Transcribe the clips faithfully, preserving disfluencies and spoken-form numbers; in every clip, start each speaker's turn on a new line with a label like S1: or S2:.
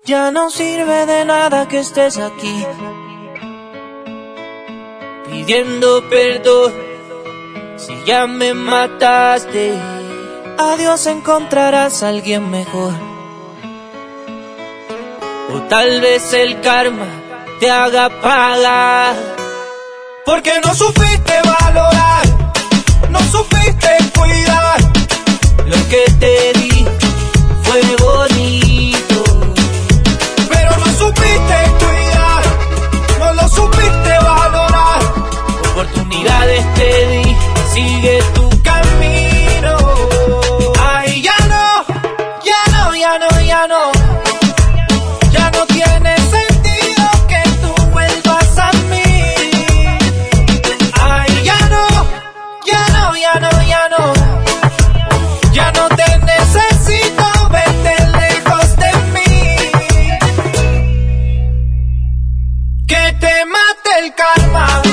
S1: Ya no sirve de nada que estés aquí pidiendo perdón si ya me mataste. Adiós, encontrarás a alguien mejor. O tal vez el karma te haga pagar, porque no supiste valorar, no supiste cuidar. Lo que te di fue bonito, pero no supiste cuidar, no lo supiste valorar. Oportunidades te di, sigue tu camino. Ay, ya no, ya no, ya no, ya no. Ya no tiene sentido que tú vuelvas a mí. Ay, ya no, ya no, ya no, ya no. Ya no te necesito, vete lejos de mí. Que te mate el karma.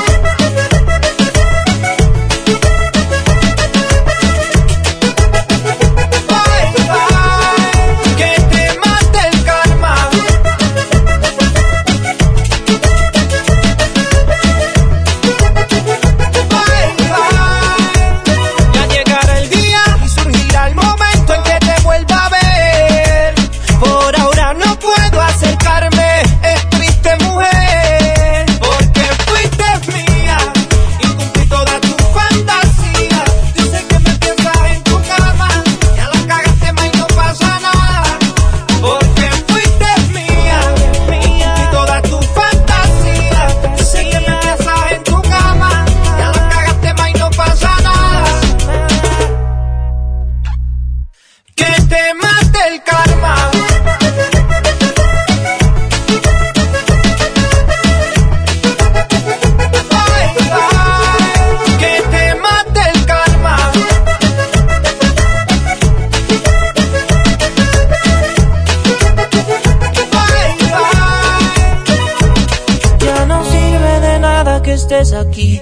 S1: Que estés aquí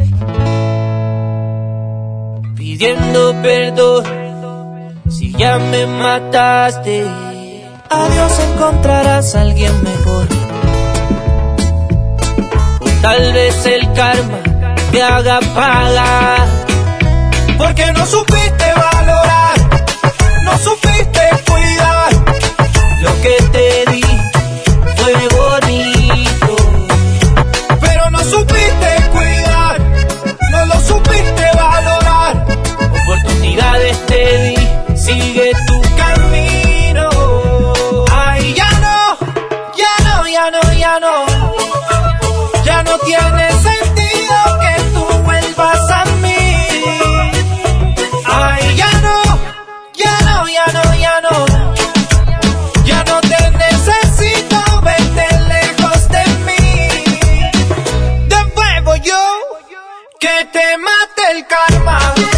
S1: pidiendo perdón si ya me mataste. Adiós, encontrarás a alguien mejor. O tal vez el karma te haga pagar, porque no supiste valorar, no supiste cuidar. Lo que te di fue bonito, pero no supiste cuidar, no lo supiste valorar. Oportunidades te di, sigue tu camino. Ay, ya no, ya no, ya no, ya no. Ya no tiene sentido que tú vuelvas a mí. Ay, ya no, ya no, ya no, ya no. Ya no te necesito, vete lejos de mí. De nuevo yo, que te mate el karma.